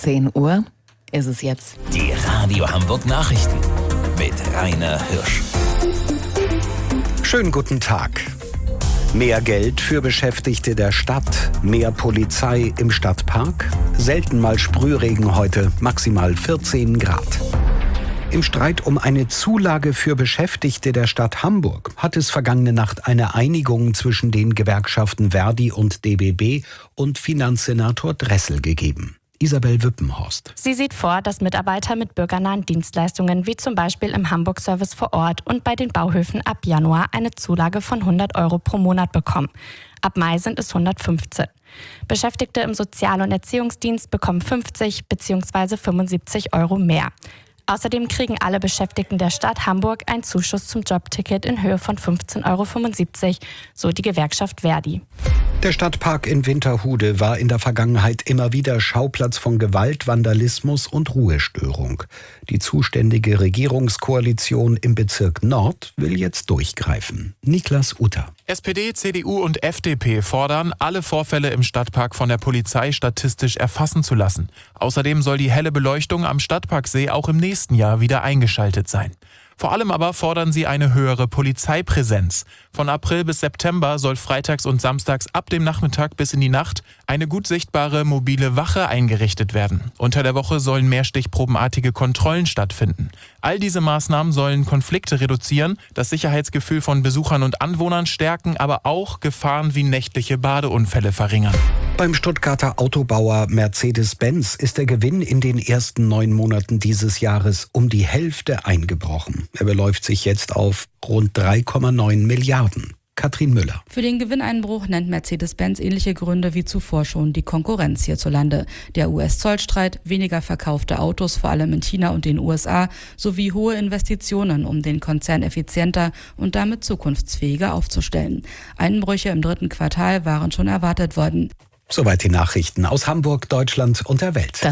10 Uhr ist es jetzt. Die Radio Hamburg Nachrichten mit Rainer Hirsch. Schönen guten Tag. Mehr Geld für Beschäftigte der Stadt, mehr Polizei im Stadtpark, selten mal Sprühregen heute, maximal 14 Grad. Im Streit um eine Zulage für Beschäftigte der Stadt Hamburg hat es vergangene Nacht eine Einigung zwischen den Gewerkschaften Verdi und DBB und Finanzsenator Dressel gegeben. Isabel Wüppenhorst. Sie sieht vor, dass Mitarbeiter mit bürgernahen Dienstleistungen wie zum Beispiel im Hamburg-Service vor Ort und bei den Bauhöfen ab Januar eine Zulage von 100 € pro Monat bekommen. Ab Mai sind es 115. Beschäftigte im Sozial- und Erziehungsdienst bekommen 50 bzw. 75 € mehr. Außerdem kriegen alle Beschäftigten der Stadt Hamburg einen Zuschuss zum Jobticket in Höhe von 15,75 €, so die Gewerkschaft Verdi. Der Stadtpark in Winterhude war in der Vergangenheit immer wieder Schauplatz von Gewalt, Vandalismus und Ruhestörung. Die zuständige Regierungskoalition im Bezirk Nord will jetzt durchgreifen. Niklas Utter. SPD, CDU und FDP fordern, alle Vorfälle im Stadtpark von der Polizei statistisch erfassen zu lassen. Außerdem soll die helle Beleuchtung am Stadtparksee auch im nächsten Jahr wieder eingeschaltet sein. Vor allem aber fordern sie eine höhere Polizeipräsenz. Von April bis September soll freitags und samstags ab dem Nachmittag bis in die Nacht eine gut sichtbare mobile Wache eingerichtet werden. Unter der Woche sollen mehr stichprobenartige Kontrollen stattfinden. All diese Maßnahmen sollen Konflikte reduzieren, das Sicherheitsgefühl von Besuchern und Anwohnern stärken, aber auch Gefahren wie nächtliche Badeunfälle verringern. Beim Stuttgarter Autobauer Mercedes-Benz ist der Gewinn in den ersten 9 Monaten dieses Jahres um die Hälfte eingebrochen. Er beläuft sich jetzt auf rund 3,9 Milliarden. Katrin Müller. Für den Gewinneinbruch nennt Mercedes-Benz ähnliche Gründe wie zuvor schon die Konkurrenz hierzulande. Der US-Zollstreit, weniger verkaufte Autos, vor allem in China und den USA, sowie hohe Investitionen, um den Konzern effizienter und damit zukunftsfähiger aufzustellen. Einbrüche im 3. Quartal waren schon erwartet worden. Soweit die Nachrichten aus Hamburg, Deutschland und der Welt.